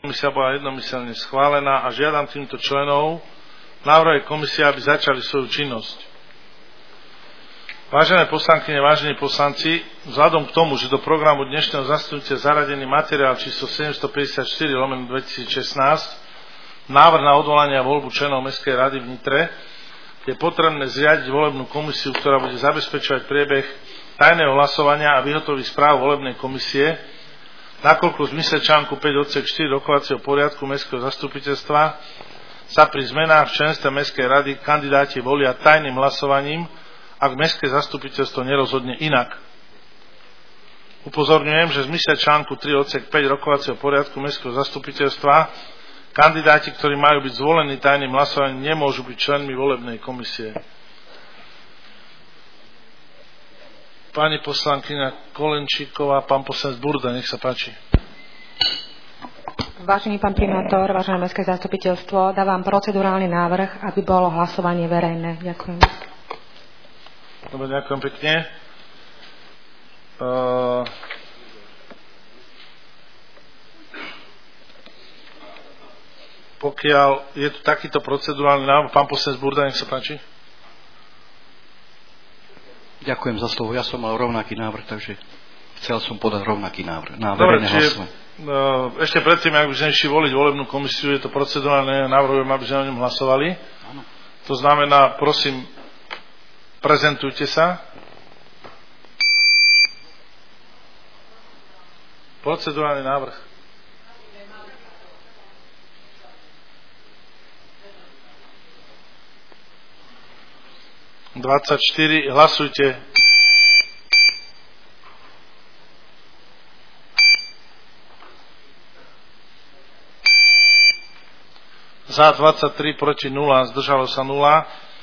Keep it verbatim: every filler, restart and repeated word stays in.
Komisia bola jednomyselne schválená a žiadam týmto členov návrhovej komisie, aby začali svoju činnosť. Vážené poslankyne, vážení poslanci, vzhľadom k tomu, že do programu dnešného zasadnutia zaradený materiál číslo sedemstopäťdesiatštyri lomeno dvetisícšestnásť, návrh na odvolanie a voľbu členov Mestskej rady v Nitre, je potrebné zriadiť volebnú komisiu, ktorá bude zabezpečovať priebeh tajného hlasovania a vyhotoviť správu volebnej komisie, nakoľko v zmysle článku päť odsek štyri rokovacieho poriadku Mestského zastupiteľstva sa pri zmenách v členstve Mestskej rady kandidáti volia tajným hlasovaním, ak Mestské zastupiteľstvo nerozhodne inak. Upozorňujem, že v zmysle článku tri odsek päť rokovacieho poriadku Mestského zastupiteľstva kandidáti, ktorí majú byť zvolení tajným hlasovaním, nemôžu byť členmi volebnej komisie. Pani poslankyňa Kolenčíková, pán poslanec Burda, nech sa páči. Vážený pán primátor, vážené Mestské zastupiteľstvo, dávam procedurálny návrh, aby bolo hlasovanie verejné. Ďakujem. Dobre, ďakujem pekne. Uh... Pokiaľ je tu takýto procedurálny návrh, pán poslanec Burda, nech sa páči. Ďakujem za slovo. Ja som mal rovnaký návrh, takže chcel som podať rovnaký návrh. Na Dobre, verejné čiže, hlasovanie. Uh, ešte predtým, ak by sme išli voliť volebnú komisiu, je to procedurálne, navrhujem, aby sme o ňom hlasovali. Áno. To znamená, prosím, prezentujte sa. Procedurálny návrh. dvadsaťštyri, hlasujte. Za dvadsaťtri, proti nula, zdržalo sa nula.